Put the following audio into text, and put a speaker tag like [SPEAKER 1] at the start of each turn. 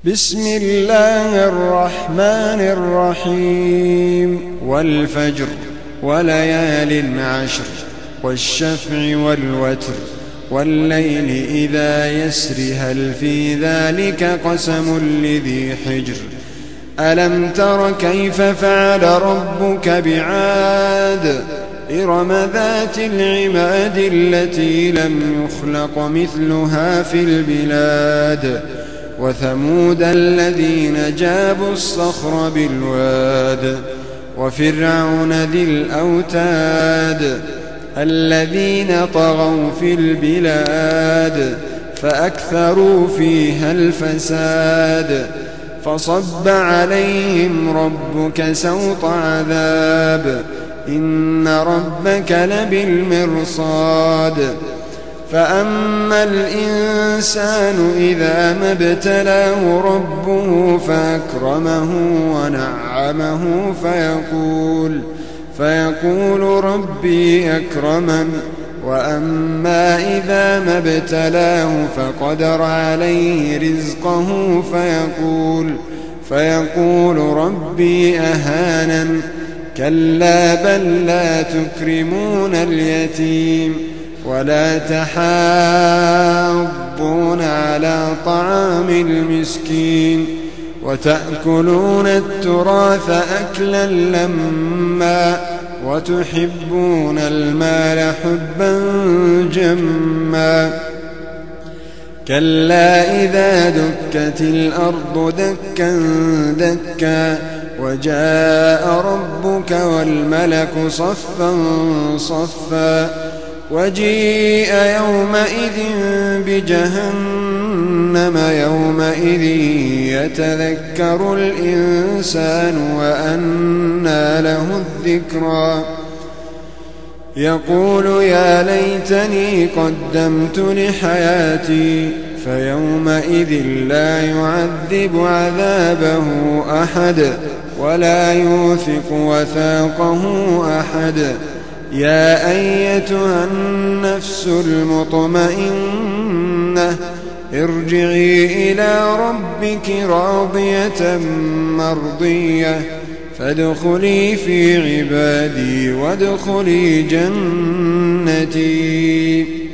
[SPEAKER 1] بسم الله الرحمن الرحيم والفجر وليال عشر والشفع والوتر والليل إذا يسر هل في ذلك قسم لذي حجر ألم تر كيف فعل ربك بعاد إرم ذات العماد التي لم يخلق مثلها في البلاد وثمود الذين جابوا الصخر بالواد وفرعون ذي الأوتاد الذين طغوا في البلاد فأكثروا فيها الفساد فصب عليهم ربك سوط عذاب إن ربك لبالمرصاد فأما الإنسان إذا ما ابتلاه ربه فأكرمه ونعمه فيقول ربي أكرمن وأما إذا ما ابتلاه فقدر عليه رزقه فيقول ربي أهانن كلا بل لا تكرمون اليتيم ولا تحاضون على طعام المسكين وتأكلون التراث أكلا لما وتحبون المال حبا جما كلا إذا دكت الأرض دكا دكا وجاء ربك والملك صفا صفا وجيء يومئذ بجهنم يومئذ يتذكر الإنسان وأنى له الذكرى يقول يا ليتني قدمت لحياتي فيومئذ لا يعذب عذابه أحد ولا يوثق وثاقه أحد يا أيتها النفس المطمئنة ارجعي إلى ربك راضية مرضية فادخلي في عبادي وادخلي جنتي.